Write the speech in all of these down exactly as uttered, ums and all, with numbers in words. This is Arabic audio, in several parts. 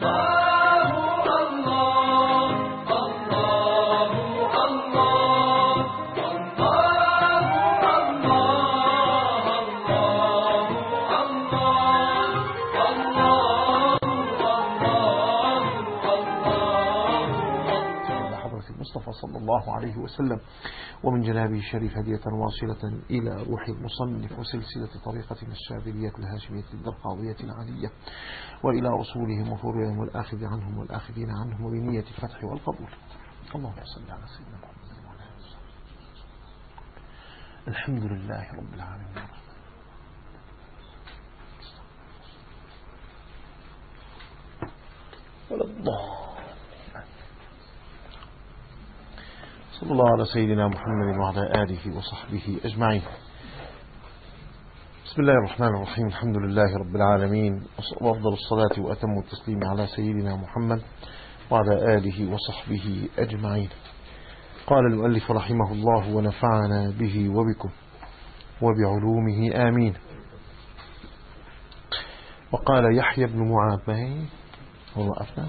المصطفى صلى الله عليه وسلم، ومن جنابه الشريف هدية واصلة إلى روح المصنف وسلسلة طريقة الشاذلية الهاشمية القاضية العلية، وإلى رسولهم وفروعهم والآخذ عنهم والآخذين عنهم، وبنية الفتح والقبول. اللهم صل على سيدنا محمد وعلى آله وصحبه. الحمد لله رب العالمين. ولا الله. صلى الله على سيدنا محمد وعلى آله وصحبه أجمعين. بسم الله الرحمن الرحيم. الحمد لله رب العالمين، وأفضل الصلاة وأتم التسليم على سيدنا محمد وعلى آله وصحبه أجمعين. قال المؤلف رحمه الله: ونفعنا به وبكم وبعلومه آمين. وقال يحيى بن معاذ، هو وقفنا.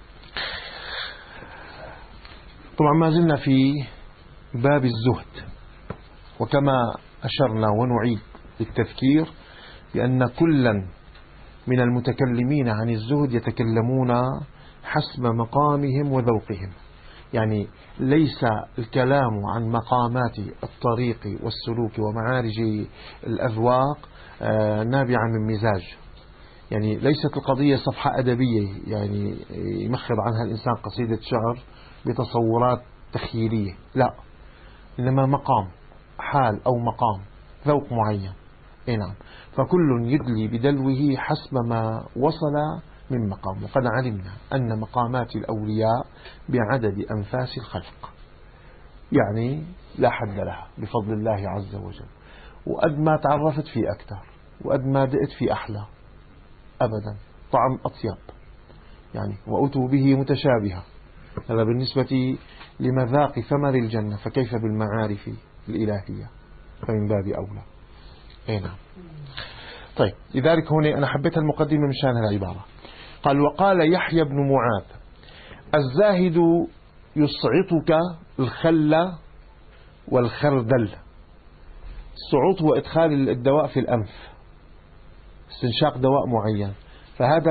طبعا ما زلنا في باب الزهد، وكما أشرنا ونعيد بالتذكير بأن كلا من المتكلمين عن الزهد يتكلمون حسب مقامهم وذوقهم، يعني ليس الكلام عن مقامات الطريق والسلوك ومعارج الأذواق نابعا من مزاج، يعني ليست القضية صفحة أدبية يعني يمخض عنها الإنسان قصيدة شعر بتصورات تخيلية، لا، إنما مقام، حال أو مقام، ذوق معين. إيه نعم، فكل يدلي بدلوه حسب ما وصل من مقام. وقد علمنا أن مقامات الأولياء بعدد أنفاس الخلق، يعني لا حد لها بفضل الله عز وجل، وقد ما تعرفت في أكثر، وقد ما دقت في أحلى، أبدا طعم أطيب، يعني وأتوا به متشابها. هذا بالنسبة لمذاق ثمر الجنة، فكيف بالمعارف الإلهية؟ فمن باب أولى. أي نعم. طيب، لذلك هنا أنا حبيت المقدمة من شان العبارة. قال: وقال يحيى بن معاذ: الزاهد يصعطك الخل والخردل. الصعوط هو إدخال الدواء في الأنف، استنشاق دواء معين، فهذا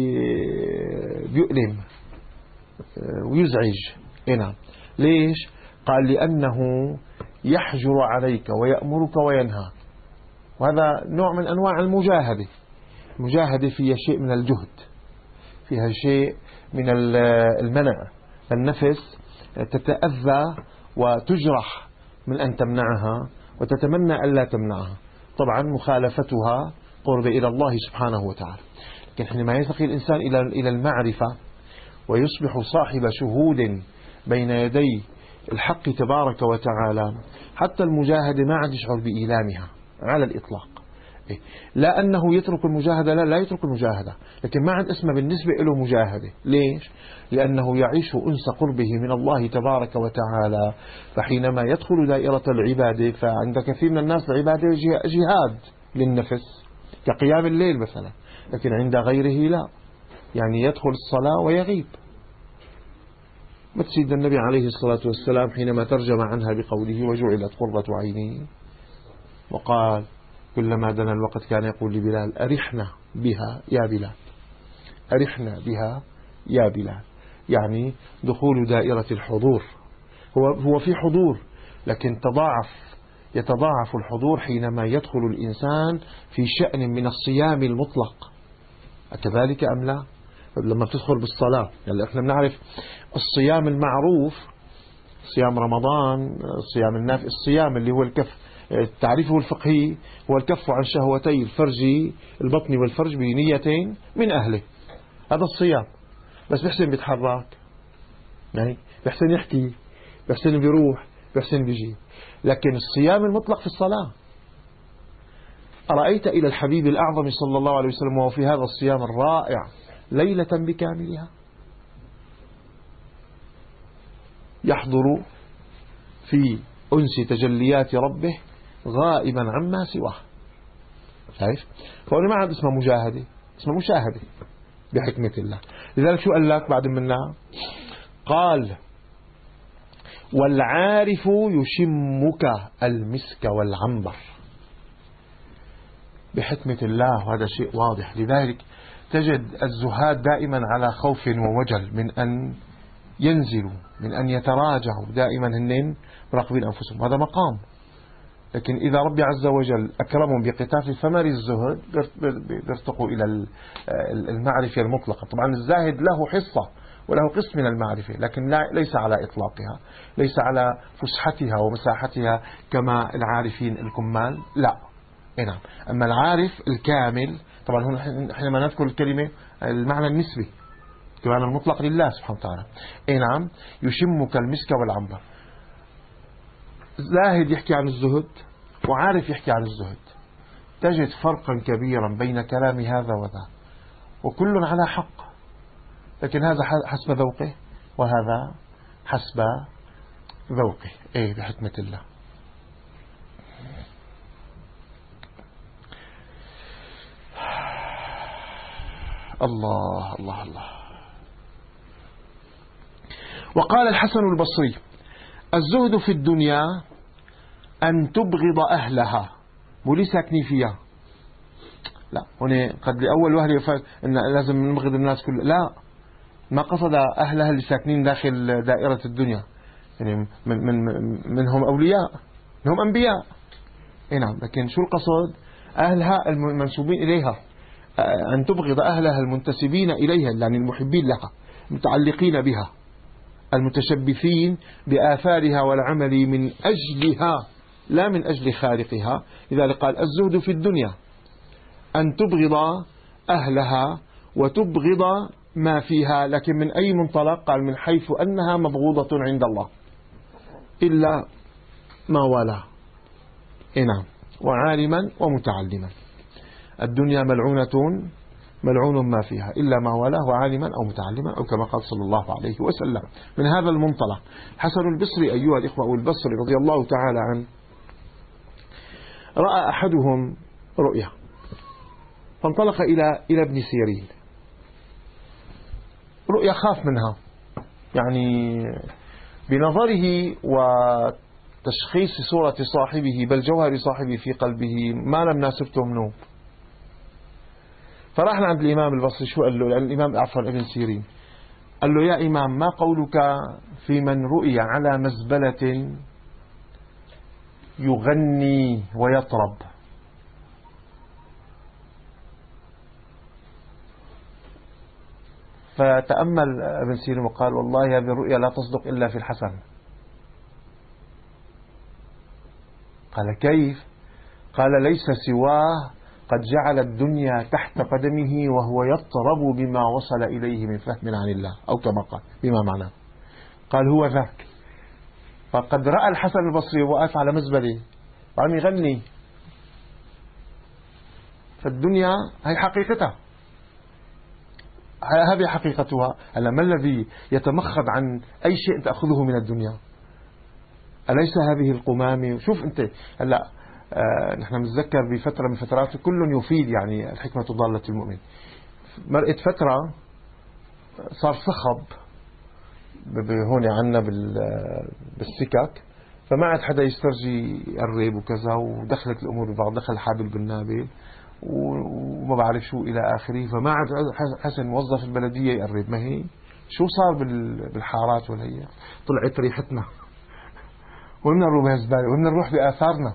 بيؤلم ويزعج. نعم. ليش؟ قال: لأنه يحجر عليك ويأمرك وينهاك، وهذا نوع من أنواع المجاهدة. المجاهدة فيها شيء من الجهد، فيها شيء من المنع. النفس تتأذى وتجرح من أن تمنعها، وتتمنى أن لا تمنعها. طبعا مخالفتها قرب إلى الله سبحانه وتعالى. لكن حينما يرتقي الإنسان إلى المعرفة ويصبح صاحب شهود بين يدي الحق تبارك وتعالى، حتى المجاهدة ما عاد يشعر بإيلامها على الإطلاق. لا أنه يترك المجاهدة، لا لا يترك المجاهدة، لكن ما عاد اسمه بالنسبة له مجاهدة. ليش؟ لأنه يعيش أنس قربه من الله تبارك وتعالى. فحينما يدخل دائرة العبادة، فعند كثير من الناس العبادة جهاد للنفس كقيام الليل مثلا، لكن عند غيره لا، يعني يدخل الصلاة ويغيب. سيدنا النبي عليه الصلاة والسلام حينما ترجم عنها بقوله: وجعلت قرة عيني، وقال كلما دنا الوقت كان يقول لبلال: أرحنا بها يا بلال، أرحنا بها يا بلال. يعني دخول دائرة الحضور، هو هو في حضور، لكن تضاعف يتضاعف الحضور حينما يدخل الإنسان في شأن من الصيام المطلق. أكذلك أم لا؟ لما بتدخل بالصلاة، يعني احنا بنعرف الصيام المعروف، صيام رمضان، صيام النافع، الصيام اللي هو الكف، تعريفه الفقهي هو الكف عن شهوتي الفرج، البطن والفرج، بنيتين من أهله. هذا الصيام. بس بيحسن بيتحرك، يعني بيحسن يحكي، بيحسن بيروح، بيحسن بيجي. لكن الصيام المطلق في الصلاة. أرأيت إلى الحبيب الأعظم صلى الله عليه وسلم وهو في هذا الصيام الرائع ليلة بكاملها، يحضر في أنس تجليات ربه غائبا عما سواه. شايف؟ فهنا ما عاد اسمه مجاهدة، اسمه مشاهدة. بحكمة الله. لذلك شو قال لك بعد منها؟ قال والعارف يشمك المسك والعنبر، بحكمة الله، وهذا شيء واضح. لذلك تجد الزهاد دائما على خوف ووجل من أن ينزلوا، من أن يتراجعوا، دائما هنين مراقبين أنفسهم، هذا مقام. لكن إذا ربي عز وجل أكرمهم بقطاف ثمر الزهد بيرتقوا إلى المعرفة المطلقة. طبعا الزاهد له حصة وله قسم من المعرفة، لكن لا ليس على إطلاقها، ليس على فسحتها ومساحتها كما العارفين الكمال، لا. نعم. أما العارف الكامل، طبعا هنا حينما نذكر الكلمة المعنى النسبي، المعنى المطلق لله سبحانه وتعالى. اي نعم. يشمك المسك والعنبر. زاهد يحكي عن الزهد وعارف يحكي عن الزهد، تجد فرقا كبيرا بين كلام هذا وذا، وكل على حق، لكن هذا حسب ذوقه وهذا حسب ذوقه. ايه بحكمة الله. الله الله الله. وقال الحسن البصري الزهد في الدنيا أن تبغض أهلها، مو ساكنين فيها، لا. هنا قد لأول وهلة إن لازم نبغض الناس كلها، لا، ما قصد أهلها اللي ساكنين داخل دائرة الدنيا، يعني من من منهم أولياء، منهم أنبياء. إيه نعم. لكن شو القصد؟ أهلها المنسوبين إليها، أن تبغض أهلها المنتسبين إليها، يعني المحبين لها، متعلقين بها، المتشبثين بآثارها والعمل من أجلها لا من أجل خالقها. لذلك قال الزهد في الدنيا أن تبغض أهلها وتبغض ما فيها، لكن من أي منطلق؟ قال من حيث أنها مبغوضة عند الله إلا ما والاه. نعم. وعالما ومتعلما. الدنيا ملعونة ملعون ما فيها إلا ما والاه، وعالما أو متعلما، أو كما قال صلى الله عليه وسلم. من هذا المنطلق حسن البصري أيها الإخوة، البصري رضي الله تعالى عنه، رأى أحدهم رؤيا فانطلق إلى إلى ابن سيرين، رؤيا خاف منها، يعني بنظره وتشخيص صورة صاحبه بل جوهر صاحبه في قلبه ما لم ناسبته منه. فراح عند الإمام البصري، شو قال له؟ لأن الإمام عفوا ابن سيرين قال له يا إمام ما قولك في من رؤي على مزبلة يغني ويطرب؟ فتأمل ابن سيرين وقال والله هذه الرؤيا لا تصدق إلا في الحسن. قال كيف؟ قال ليس سواه قد جعل الدنيا تحت قدمه وهو يطرب بما وصل إليه من فهم عن الله، أو كما قال بما معناه. قال هو ذاك. فقد رأى الحسن البصري واقف على مزبلة وعم يغني، فالدنيا هي حقيقتها، هذه حقيقتها. هلا ما الذي يتمخض عن أي شيء تأخذه من الدنيا؟ أليس هذه القمامة؟ شوف أنت هلا آه نحن نتذكر بفترة من فترات كل يفيد، يعني الحكمة ضالة المؤمن. مرقت فترة صار صخب هون عنا بالسكك، فما عاد حدا يسترجي يقرب وكذا، ودخلت الأمور ببعض، دخل حابل بالنابل وما بعرف شو إلى آخره، فما عاد حسن موظف البلدية يقرب. ما هي شو صار بالحارات والهي؟ طلعت ريحتنا ومن نروح بهالزبالة ومن نروح بآثارنا.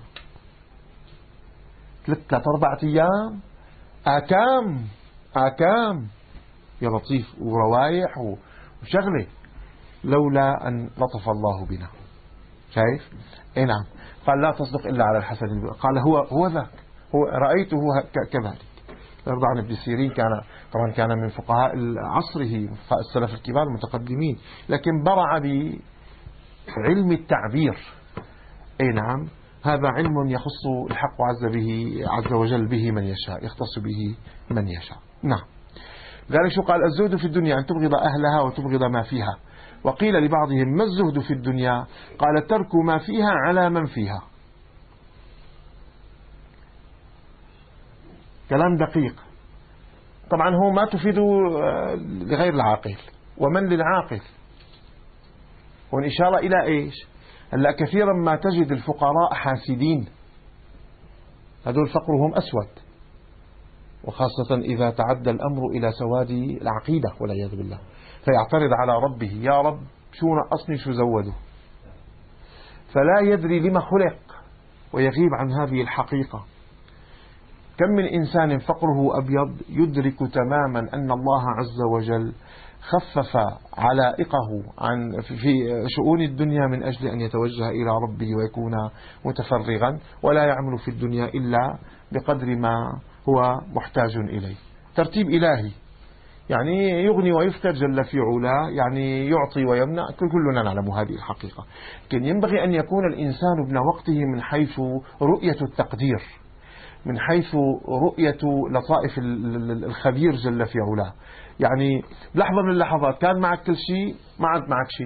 ثلاث ثلاث أربعة أيام آكام آكام يا لطيف وروايح وشغلة، لولا أن لطف الله بنا. شايف؟ اي نعم. قال لا تصدق إلا على الحسن. قال هو هو ذاك، هو رأيته كذلك. يرضى عن ابن سيرين، كان طبعا كان من فقهاء عصره، فقهاء السلف الكبار المتقدمين، لكن برع بعلم التعبير. اي نعم. هذا علم يخص الحق عز به عز وجل به من يشاء، يختص به من يشاء. نعم. ذلك شو قال الزهد في الدنيا أن تبغض أهلها وتبغض ما فيها. وقيل لبعضهم ما الزهد في الدنيا؟ قال ترك ما فيها على من فيها. كلام دقيق. طبعا هو ما تفيد لغير العاقل. ومن للعاقل؟ هون إشارة إلى إيش؟ هلا كثيرا ما تجد الفقراء حاسدين، هذول فقرهم أسود، وخاصة إذا تعدى الأمر إلى سواد العقيدة والعياذ بالله، فيعترض على ربه: يا رب شو نقصني شو زوده، فلا يدري لما خلق ويغيب عن هذه الحقيقة. كم من إنسان فقره أبيض يدرك تماما أن الله عز وجل خفف علائقه عن في شؤون الدنيا من أجل أن يتوجه إلى ربه ويكون متفرغا، ولا يعمل في الدنيا إلا بقدر ما هو محتاج إليه. ترتيب إلهي، يعني يغني ويفتر جل في علاه، يعني يعطي ويمنع، كلنا نعلم هذه الحقيقة. لكن ينبغي أن يكون الإنسان ابن وقته من حيث رؤية التقدير، من حيث رؤية لطائف الخبير جل في علاه. يعني لحظة من اللحظات كان معك كل شيء، ما عاد معك شيء،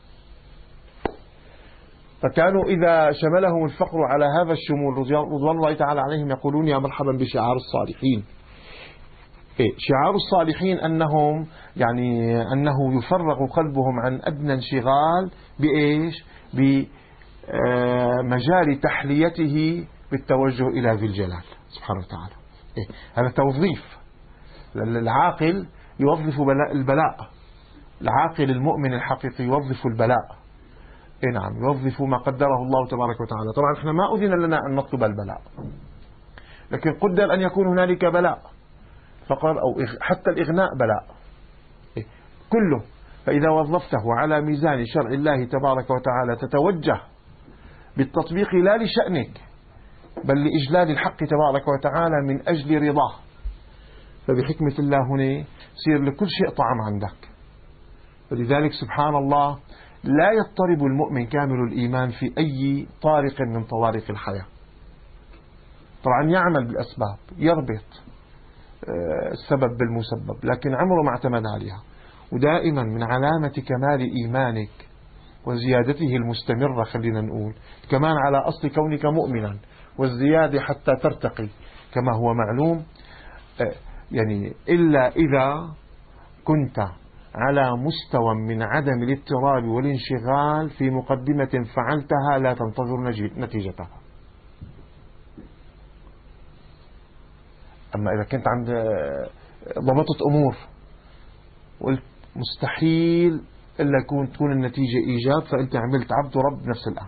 فكانوا إذا شملهم الفقر على هذا الشمول رضوان الله تعالى عليهم يقولون: يا مرحبا بشعار الصالحين. شعار الصالحين أنهم يعني أنه يفرغ قلبهم عن أدنى انشغال بإيش؟ بمجال تحليته بالتوجه إلى ذي الجلال سبحانه وتعالى. إيه؟ هذا توظيف. العاقل يوظف البلاء، العاقل المؤمن الحقيقي يوظف البلاء. إيه نعم، يوظف ما قدره الله تبارك وتعالى. طبعا احنا ما أذن لنا أن نطلب البلاء، لكن قدر أن يكون هنالك بلاء، فقر أو حتى الإغناء بلاء. إيه؟ كله. فإذا وظفته على ميزان شرع الله تبارك وتعالى تتوجه بالتطبيق لا لشأنك بل لإجلال الحق تبارك وتعالى من أجل رضاه، فبحكمة الله هنا يصير لكل شيء طعم عندك. ولذلك سبحان الله لا يضطرب المؤمن كامل الإيمان في أي طارق من طوارق الحياة. طبعا يعمل بالأسباب، يربط السبب بالمسبب، لكن عمره ما اعتمد عليها. ودائما من علامة كمال إيمانك وزيادته المستمرة، خلينا نقول كمان على أصل كونك مؤمنا، والزيادة حتى ترتقي كما هو معلوم، يعني إلا إذا كنت على مستوى من عدم الاضطراب والانشغال في مقدمة فعلتها لا تنتظر نتيجتها. أما إذا كنت عند ضبطت أمور قلت مستحيل إلا يكون تكون النتيجة إيجاب، فأنت عملت عبد رب نفس الآن.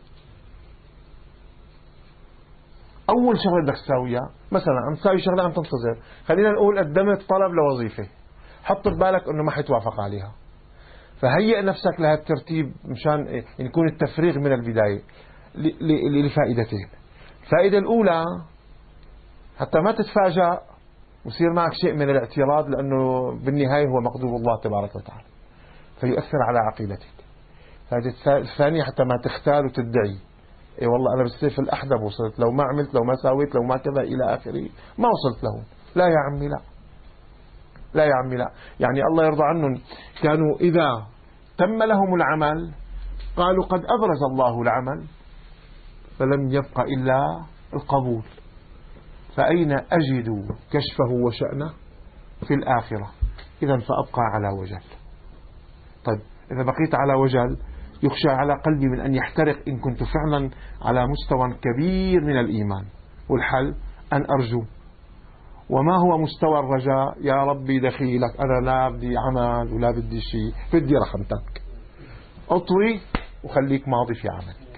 أول شغلة بدك تساويها، مثلا عم تساوي شغلة عم تنتظر، خلينا نقول قدمت طلب لوظيفة، حط ببالك أنه ما حيتوافق عليها، فهيئ نفسك لهذا الترتيب مشان يكون التفريغ من البداية لفائدتين. الفائدة الأولى حتى ما تتفاجأ ويصير معك شيء من الاعتراض، لأنه بالنهاية هو مقدور الله تبارك وتعالى، فيؤثر على عقيدتك. الفائدة الثانية حتى ما تختال وتدعي: اي والله أنا بالسيف الأحدب وصلت، لو ما عملت، لو ما ساويت، لو ما كذا إلى آخره ما وصلت له. لا يا عمي لا، لا يا عمي لا. يعني الله يرضى عنهم كانوا إذا تم لهم العمل قالوا قد أبرز الله العمل، فلم يبق إلا القبول. فأين أجد كشفه وشأنه؟ في الآخرة. إذا فأبقى على وجل. طيب إذا بقيت على وجل يخشى على قلبي من أن يحترق إن كنت فعلا على مستوى كبير من الإيمان. والحل أن أرجو. وما هو مستوى الرجاء؟ يا ربي دخيلك، أنا لا بدي عمل ولا بدي شيء، بدي رحمتك، أطوي وخليك ماضي في عملك.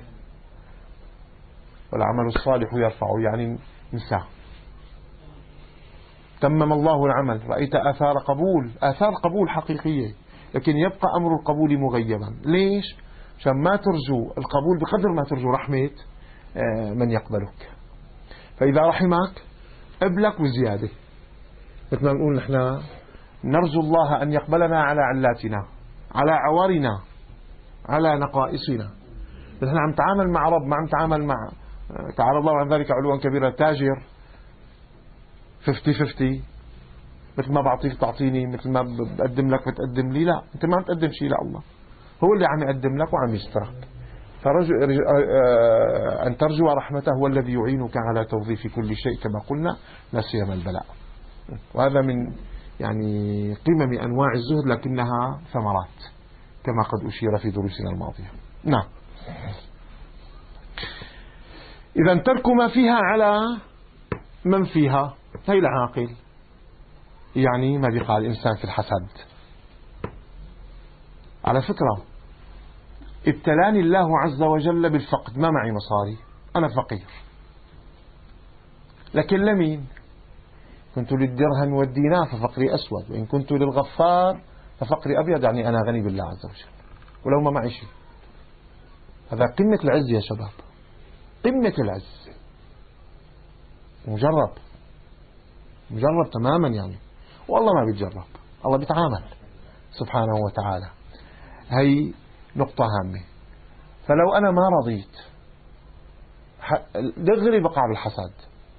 والعمل الصالح يرفعه، يعني نساه. تمم الله العمل، رأيت آثار قبول، آثار قبول حقيقية، لكن يبقى أمر القبول مغيبا. ليش؟ عشان ما ترجو القبول بقدر ما ترجو رحمة من يقبلك. فإذا رحمك قبلك وزيادة. مثل ما نقول نحن نرجو الله أن يقبلنا على علاتنا، على عوارنا، على نقائصنا. نحن عم تعامل مع رب، ما عم تعامل مع، تعالى الله عن ذلك علوا كبيرا، تاجر خمسين خمسين، مثل ما بعطيك تعطيني، مثل ما بقدم لك بتقدم لي. لا، أنت ما عم تقدم شيء لله، هو اللي عم يقدم لك وعم يشترك. فرجو أن ترجو رحمته هو الذي يعينك على توظيف كل شيء كما قلنا، لا سيما البلاء. وهذا من يعني قمم أنواع الزهد، لكنها ثمرات كما قد أشير في دروسنا الماضية. نعم. إذا ترك ما فيها على من فيها هي العاقل، يعني ما بيقع الإنسان في الحسد. على فكرة ابتلاني الله عز وجل بالفقد، ما معي مصاري، أنا فقير، لكن لمين؟ كنت للدرهم والدينار ففقري أسود، وإن كنت للغفار ففقري أبيض، يعني أنا غني بالله عز وجل ولو ما معي شيء. هذا قمة العز يا شباب، قمة العز، مجرب مجرب تماما يعني، والله ما بيتجرب، الله بيتعامل سبحانه وتعالى. هي نقطة هامة. فلو أنا ما رضيت دغري بقع بالحسد،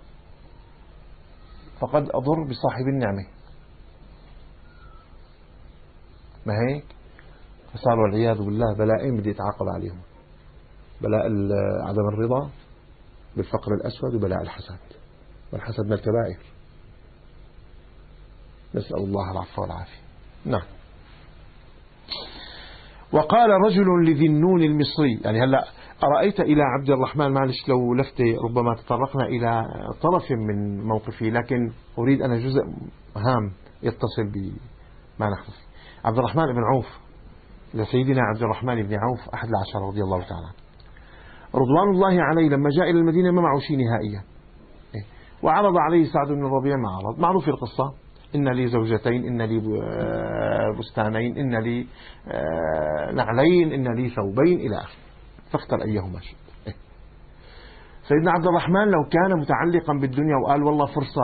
فقد أضر بصاحب النعمة، ما هيك؟ فصار والعياذ بالله بلائين بدي يتعاقب عليهم، بلاء عدم الرضا بالفقر الأسود وبلاء الحسد، والحسد من الكبائر، نسأل الله العفو والعافية. نعم. وقال رجل لذي النون المصري، يعني هلأ أرأيت إلى عبد الرحمن، معلش لو لفتة ربما تطرقنا إلى طرف من موقفي، لكن أريد أن جزء هام يتصل بما نحن فيه. عبد الرحمن بن عوف، لسيدنا عبد الرحمن بن عوف أحد العشرة رضي الله تعالى رضوان الله عليه، لما جاء إلى المدينة ما معه شيء نهائيا، وعرض عليه سعد بن الربيع ما عرض، معروف القصة، إن لي زوجتين، إن لي بستانين، إن لي نعلين، إن لي ثوبين إلى آخره، فاختر أيهما شئت. سيدنا عبد الرحمن لو كان متعلقا بالدنيا وقال والله فرصة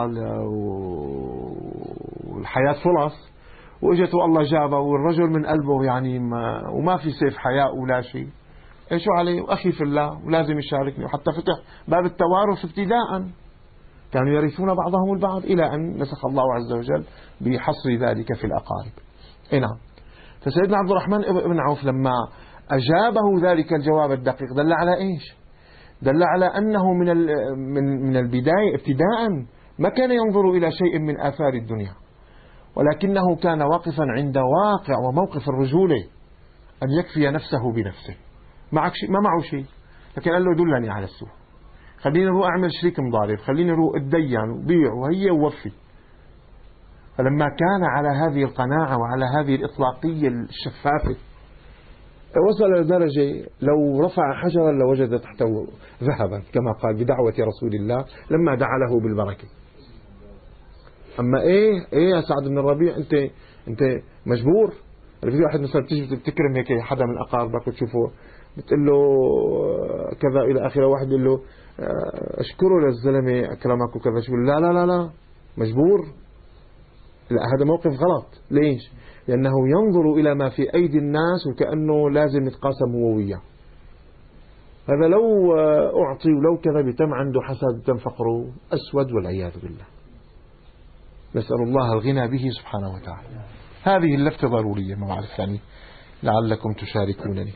والحياة فرص، وإجته الله جابه والرجل من قلبه يعني ما وما في سيف حياء ولا شيء، إيشو عليه وأخي في الله ولازم يشاركني، وحتى فتح باب التوارث ابتداء، كانوا يرثون بعضهم البعض، إلى أن نسخ الله عز وجل بحصر ذلك في الأقارب. إيه نعم. فسيدنا عبد الرحمن بن عوف لما أجابه ذلك الجواب الدقيق دل على إيش؟ دل على أنه من من من البداية ابتداء ما كان ينظر إلى شيء من آثار الدنيا، ولكنه كان واقفا عند واقع وموقف الرجولة، أن يكفي نفسه بنفسه، معك شيء ما معه شيء، لكن قال له دلني على السوق، خليني أروح أعمل شريك مضارب، خليني أروح أتدين وبيع وهي ووفي. فلما كان على هذه القناعة وعلى هذه الإطلاقية الشفافة، وصل لدرجة لو رفع حجرا لوجد تحته ذهبا، كما قال بدعوة رسول الله لما دعا له بالبركة. أما إيه إيه يا سعد بن الربيع، أنت أنت مجبور. في واحد مثلا بتيجي بتكرم هيك حدا من أقاربك وتشوفه بتقول له كذا إلى آخره، واحد يقول له أشكره للزلمة أكرمك وكذا، شو لا لا لا لا مجبور، لا هذا موقف غلط. ليش؟ لأنه ينظر إلى ما في أيدي الناس وكأنه لازم يتقاسم هو وياه. هذا لو أعطي ولو كذا بيتم عنده حسد، بيتم فقره أسود والعياذ بالله، نسأل الله الغنى به سبحانه وتعالى. هذه اللفتة ضرورية، ما بعرف يعني لعلكم تشاركونني.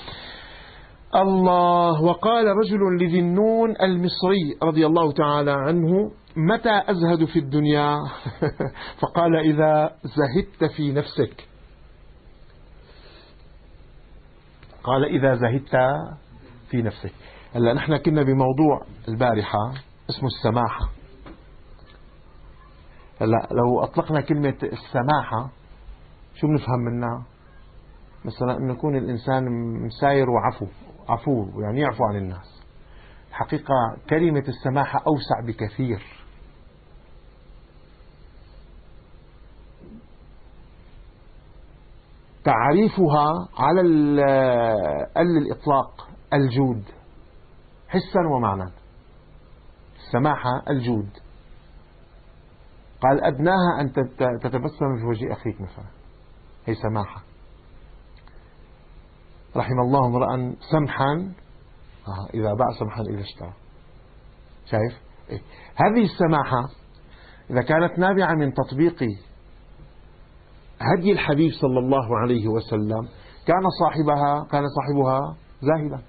الله. وقال رجل لذي النون المصري رضي الله تعالى عنه متى أزهد في الدنيا؟ فقال إذا زهدت في نفسك. قال إذا زهدت في نفسك. هلا نحن كنا بموضوع البارحة اسمه السماحة. هلا لو أطلقنا كلمة السماحة شو بنفهم منها؟ مثلا أن يكون الإنسان مساير وعفو عفو يعني يعفو عن الناس. الحقيقة كلمة السماحة أوسع بكثير. تعريفها على الإطلاق الجود حسا ومعنى. السماحة الجود. قال أدناها أن تتبسم في وجه أخيك مثلا، هي سماحة. رحم الله امرأ سمحا إذا باع سمحا إذا اشترى. شايف؟ إيه؟ هذه السماحة إذا كانت نابعة من تطبيق هدي الحبيب صلى الله عليه وسلم كان صاحبها كان صاحبها زاهدا.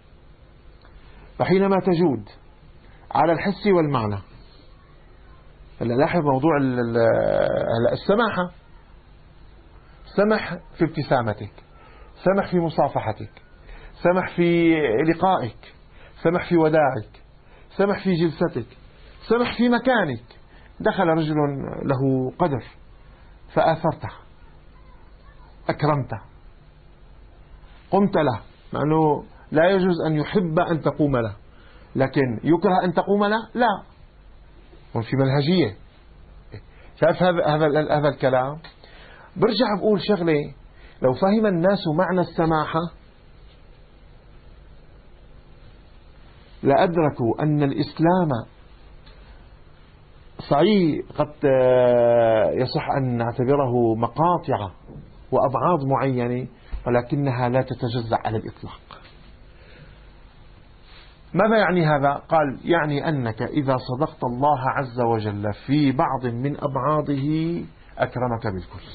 فحينما تجود على الحس والمعنى هلا لاحظ موضوع هلا السماحة، سمح في ابتسامتك، سمح في مصافحتك، سمح في لقائك، سمح في وداعك، سمح في جلستك، سمح في مكانك. دخل رجل له قدر فآثرته، أكرمته، قمت له، مع أنه لا يجوز أن يحب أن تقوم له، لكن يكره أن تقوم له لا، وفي منهجية. شايف هذا هذا هذا الكلام؟ برجع بقول شغلة، لو فهم الناس معنى السماحة لأدركوا أن الإسلام صحيح قد يصح أن نعتبره مقاطع وأبعاد معينة، ولكنها لا تتجزأ على الإطلاق. ماذا يعني هذا؟ قال يعني أنك إذا صدقت الله عز وجل في بعض من أبعاضه أكرمك بالكل.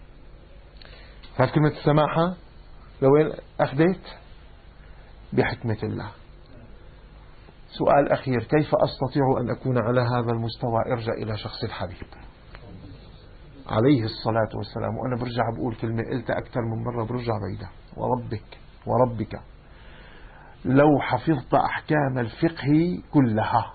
فكلمة السماحة لوين أخذت؟ بحكمة الله. سؤال أخير، كيف أستطيع أن أكون على هذا المستوى؟ ارجع إلى شخص الحبيب عليه الصلاة والسلام. وأنا برجع بقول كلمة قلتها أكثر من مرة، برجع بعيدها، وربك وربك لو حفظت أحكام الفقه كلها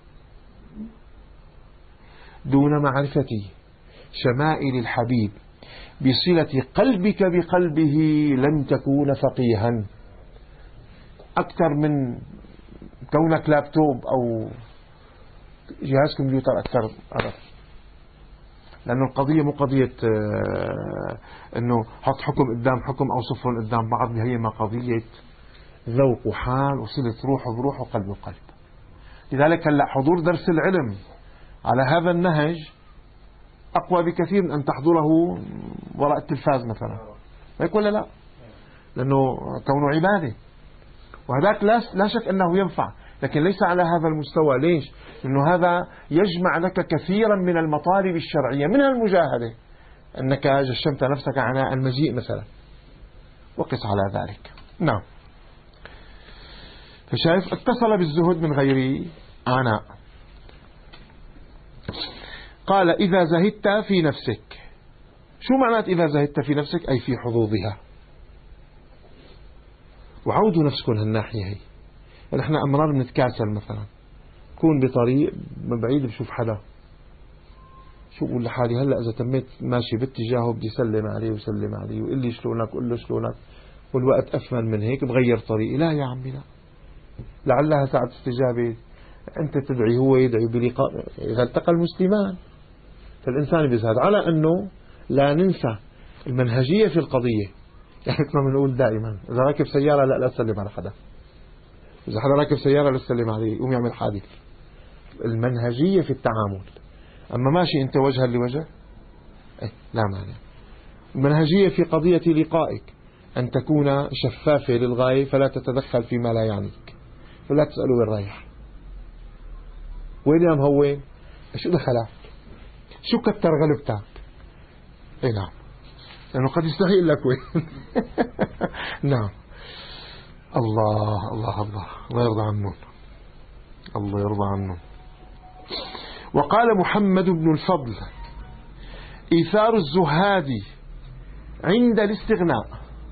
دون معرفة شمائل الحبيب بصلة قلبك بقلبه لن تكون فقيها. أكثر من كونك لابتوب أو جهاز كمبيوتر أكثر عرف. لأنه القضية مو قضية أنه حط حكم قدام حكم أو صفر قدام بعض، هي ما قضية ذوق وحال وصلة روح بروح وقلب وقلب. لذلك هلا حضور درس العلم على هذا النهج أقوى بكثير من أن تحضره وراء التلفاز مثلا، هيك ولا لا؟ لأنه كونه عبادة، وهذاك لا شك أنه ينفع، لكن ليس على هذا المستوى. ليش؟ لأنه هذا يجمع لك كثيرا من المطالب الشرعية، منها المجاهدة، أنك جشمت نفسك عناء المجيء مثلا، وقس على ذلك. نعم. فشايف اتصل بالزهد من غير عناء. قال إذا زهدت في نفسك. شو معنات إذا زهدت في نفسك؟ أي في حظوظها. وعودوا نفسكم هالناحية هي. نحن أمرار بنتكاسل مثلا، كون بطريق من بعيد بشوف حدا، شو بقول لحالي هلا إذا تميت ماشي باتجاهه بدي سلم عليه وسلم عليه وقل لي شلونك قل له شلونك، والوقت أثمن من هيك بغير طريقي. لا يا عمي لا، لعلها ساعة استجابة، أنت تدعي هو يدعي بلقاء. إذا التقى المسلمان فالإنسان بيزهد. على أنه لا ننسى المنهجية في القضية. يعني كنا بنقول دائما إذا راكب سيارة لا لا تسلم على حدا، إذا حدا راكب سيارة لا تسلم عليه يقوم يعمل حادث. المنهجية في التعامل. أما ماشي أنت وجها لوجه إيه لا مانع. المنهجية في قضية لقائك أن تكون شفافة للغاية، فلا تتدخل فيما لا يعنيك، فلا تسأله وين رايح، وين يا مهون، شو دخلك، شو كتر غلبتك. اي نعم، لأنه قد يستحيل لك وين. نعم. الله الله الله الله يرضى عنهم، الله يرضى عنهم. وقال محمد بن الفضل إيثار الزهاد عند الاستغناء.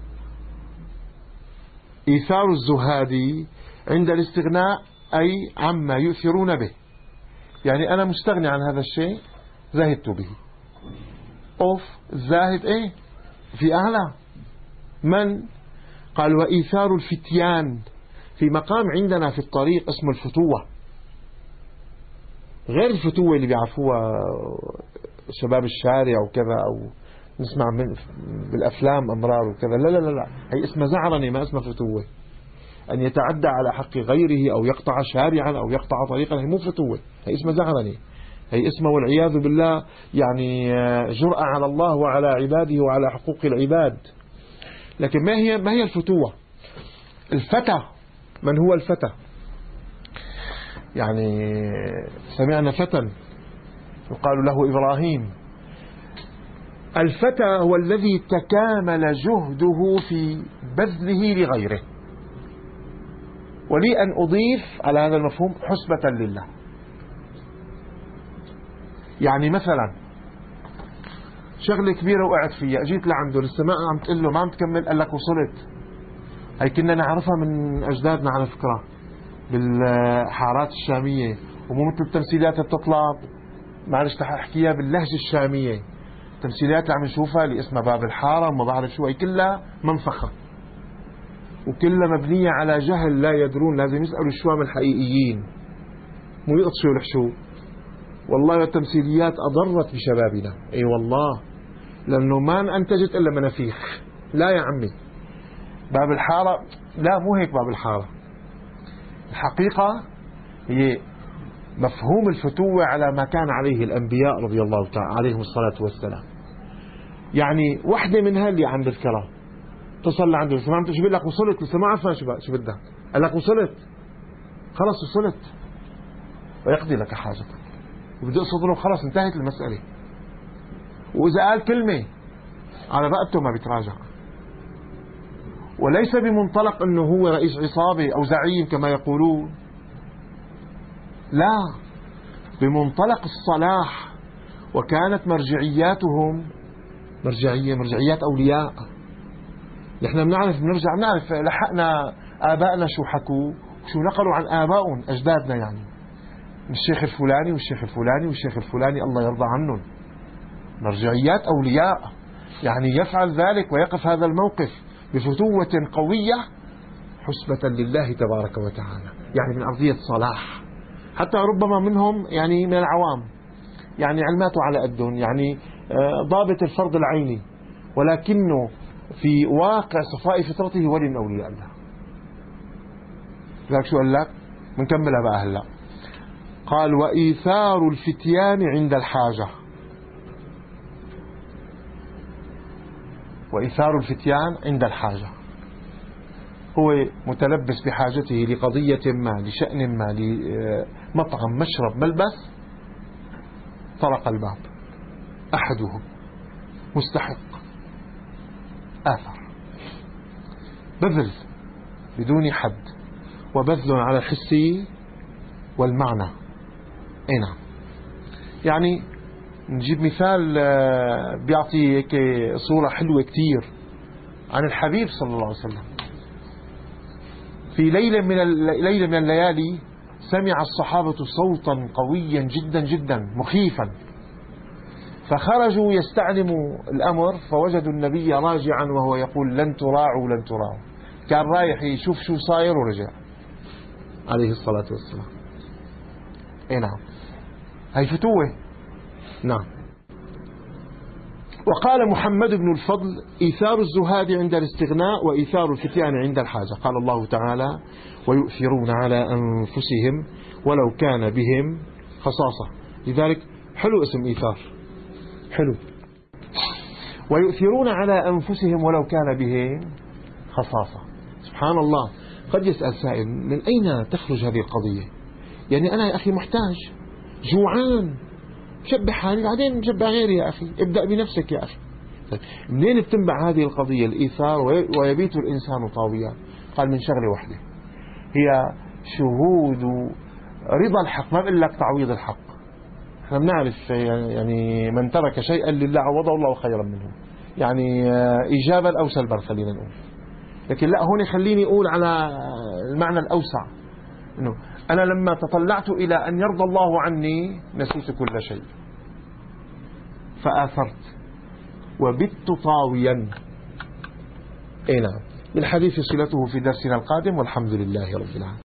إيثار الزهاد عند الاستغناء أي عما يؤثرون به. يعني أنا مستغني عن هذا الشيء زاهدت به. أوف الزاهد إيه في أعلى من؟ قال وإيثار الفتيان في مقام عندنا في الطريق اسمه الفتوة، غير الفتوة اللي بيعرفوها شباب الشارع وكذا أو نسمع من بالأفلام أمرار وكذا. لا لا لا لا، هي اسمها زعرنة ما اسمها فتوة. أن يتعدى على حق غيره أو يقطع شارعا أو يقطع طريقا، هي مو فتوة، هي اسمها زعرنة. هي اسمها والعياذ بالله يعني جرأة على الله وعلى عباده وعلى حقوق العباد. لكن ما هي ما هي الفتوة؟ الفتى، من هو الفتى؟ يعني سمعنا فتى يقال له إبراهيم. الفتى هو الذي تكامل جهده في بذله لغيره. ولي أن أضيف على هذا المفهوم حسبة لله. يعني مثلا شغلة كبيرة وقعت فيها، اجيت لعنده لسه ما عم تقول له ما عم تكمل، قال لك وصلت. هي كنا نعرفها من أجدادنا على فكرة بالحارات الشامية، ومو مثل التمثيلات اللي بتطلع، معلش رح احكيها باللهجة الشامية. التمثيلات اللي عم نشوفها اللي اسمها باب الحارة وما بعرف شو، هي كلها منفخة وكلها مبنية على جهل لا يدرون. لازم يسألوا الشوام الحقيقيين مو يقطشوا الحشو. والله التمثيليات أضرت بشبابنا، اي والله، لأنه ما أنتجت إلا منافيخ. لا يا عمي، باب الحارة لا، مو هيك. باب الحارة الحقيقة هي مفهوم الفتوة على ما كان عليه الأنبياء رضي الله تعالى عليهم الصلاة والسلام. يعني واحدة منها اللي عند الكرة تصل عنده لسه ما عم تشبه لك وصلت، لسه ما عرفان شو شو بدك، قال لك وصلت، خلص وصلت، ويقضي لك حاجتك، وبده يقصد له خلص انتهت المسألة. وإذا قال كلمة على رقبته ما بيتراجع، وليس بمنطلق أنه هو رئيس عصابة أو زعيم كما يقولون، لا، بمنطلق الصلاح. وكانت مرجعياتهم مرجعية مرجعيات أولياء. نحن بنعرف، بنرجع بنعرف لحقنا آبائنا شو حكوا وشو نقلوا عن آبائهم أجدادنا، يعني الشيخ الفلاني والشيخ الفلاني والشيخ الفلاني الله يرضى عنهم، مرجعيات أولياء. يعني يفعل ذلك ويقف هذا الموقف بفتوة قوية حسبة لله تبارك وتعالى، يعني من أرضية صلاح. حتى ربما منهم يعني من العوام، يعني علماته على قدهم، يعني ضابط الفرض العيني، ولكنه في واقع صفاء فطرته ولي من أولياء الله. لذلك شو قال لك؟ بنكملها بقى هلا. قال وإيثار الفتيان عند الحاجة. وإيثار الفتيان عند الحاجة، هو متلبس بحاجته لقضية ما، لشأن ما، لمطعم مشرب ملبس، طرق الباب، أحدهم مستحق، آثر، بذل بدون حد، وبذل على الحس والمعنى. اي نعم. يعني نجيب مثال بيعطي هيك صورة حلوة كتير عن الحبيب صلى الله عليه وسلم. في ليلة من ليلة من الليالي سمع الصحابة صوتا قويا جدا جدا مخيفا، فخرجوا يستعلموا الأمر، فوجدوا النبي راجعا وهو يقول لن تراعوا لن تراعوا. كان رايح يشوف شو صاير ورجع عليه الصلاة والسلام. اي نعم، هي فتوة. نعم. وقال محمد بن الفضل إيثار الزهاد عند الاستغناء وإيثار الفتيان عند الحاجة. قال الله تعالى ويؤثرون على أنفسهم ولو كان بهم خصاصة. لذلك حلو اسم إيثار، حلو. ويؤثرون على أنفسهم ولو كان بهم خصاصة. سبحان الله. قد يسأل سائل من أين تخرج هذه القضية؟ يعني أنا يا أخي محتاج، جوعان، شبه حالي بعدين شبه غيري يا أخي، ابدأ بنفسك يا أخي. منين بتنبع هذه القضية الإيثار ويبيت الإنسان طاويا؟ قال من شغلة واحدة، هي شهود رضا الحق، ما بقول لك تعويض الحق. احنا بنعرف يعني من ترك شيئا لله عوضه الله خيرا منه، يعني إيجابا أو سلبا خلينا نقول. لكن لا، هون خليني أقول على المعنى الأوسع، إنه أنا لما تطلعت إلى أن يرضى الله عني نسيت كل شيء فآثرت وبت طاويا. اي نعم. للحديث صلته في درسنا القادم، والحمد لله رب العالمين.